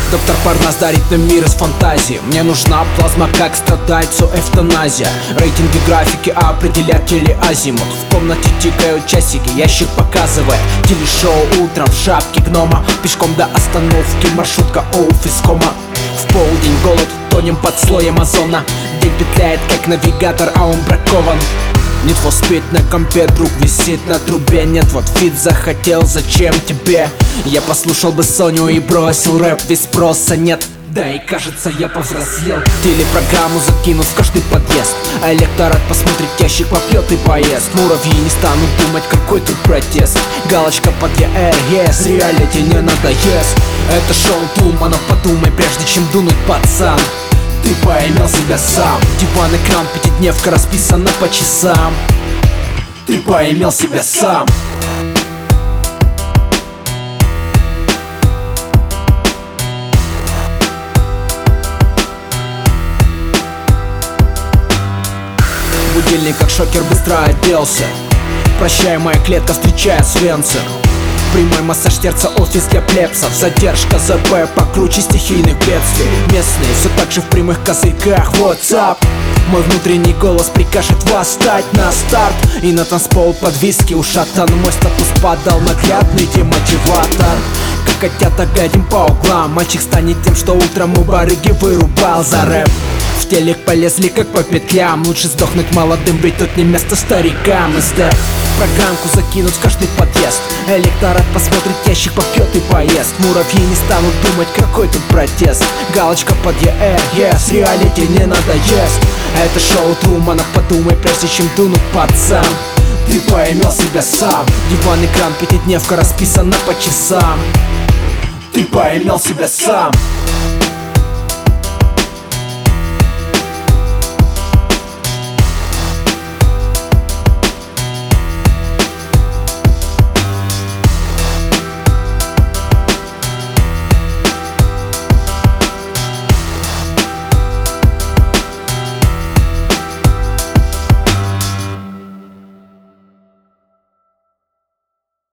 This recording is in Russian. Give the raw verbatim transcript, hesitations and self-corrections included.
Доктор Парнас дарит нам мир из фантазии. Мне нужна плазма, как страдальцу эвтаназия. Рейтинги, графики, определятели азимут. В комнате тикают часики, ящик показывает телешоу утром в шапке гнома. Пешком до остановки, маршрутка офис кома. В полдень голод, тонем под слоем озона. День петляет, как навигатор, а он бракован. Need for Speed на компе, друг висит на трубе. Нет, вот фит захотел, зачем тебе? Я послушал бы Соню и бросил рэп, ведь спроса нет. Да и кажется, я повзрослел. Телепрограмму закинут в каждый подъезд, а электорат посмотрит ящик, попьет и поест. Муравьи не станут думать, какой тут протест. Галочка под ЕР, yes, реалити не надоест. Это шоу Трумана, подумай, прежде чем дунуть, пацан. Ты поймел себя сам. Диван, экран, пятидневка расписана по часам. Ты поймел себя сам. Будильник как шокер быстро оделся. Прощай, моя клетка, встречая свенцер. Прямой массаж сердца, офис для плебсов. Задержка ЗП покруче стихийных бедствий. Местные все так же в прямых козырьках. WhatsApp. Мой внутренний голос прикажет восстать на старт. И на танцпол под виски ушатан. Мой статус падал, наглядный демотиватор. Как котята глядим по углам. Мальчик станет тем, что утром у барыги вырубал за рэп. В телек полезли как по петлям. Лучше сдохнуть молодым, ведь тут не место старикам. СД программку закинут в каждый подъезд. Электорат посмотрит ящик, попьет и поест. Муравьи не станут думать, какой тут протест. Галочка под ЕР, yes, реалити не надоест. Это шоу Трумана, подумай, прежде чем дунуть, пацан. Ты поймел себя сам. Диван, экран, пятидневка расписана по часам. Ты поймел себя сам.